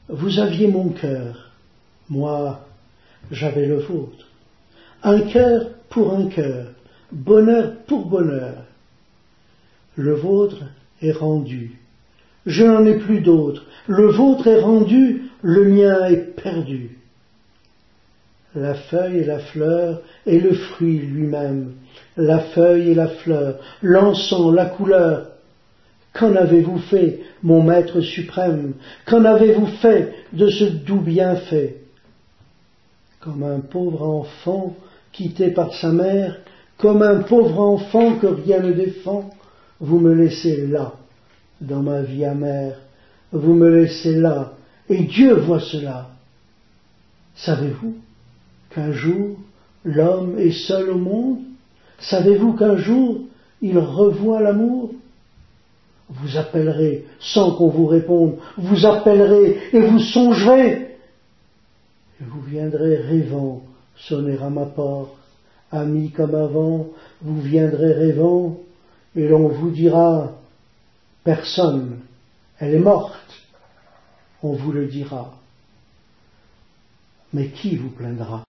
Vous aviez mon cœur, moi j'avais le vôtre. Un cœur pour un cœur, bonheur pour bonheur. Le vôtre est rendu, je n'en ai plus d'autre. Le vôtre est rendu, le mien est perdu. La feuille et la fleur et le fruit lui-même, la feuille et la fleur, l'encens, la couleur. Qu'en avez-vous fait, mon Maître suprême? Qu'en avez-vous fait de ce doux bienfait? Comme un pauvre enfant quitté par sa mère, comme un pauvre enfant que rien ne défend, vous me laissez là, dans ma vie amère, vous me laissez là, et Dieu voit cela. Savez-vous qu'un jour l'homme est seul au monde? Savez-vous qu'un jour il revoit l'amour? Vous appellerez sans qu'on vous réponde, vous appellerez et vous songerez, et vous viendrez rêvant sonner à ma porte, amis comme avant, vous viendrez rêvant, et l'on vous dira, personne, elle est morte, on vous le dira. Mais qui vous plaindra?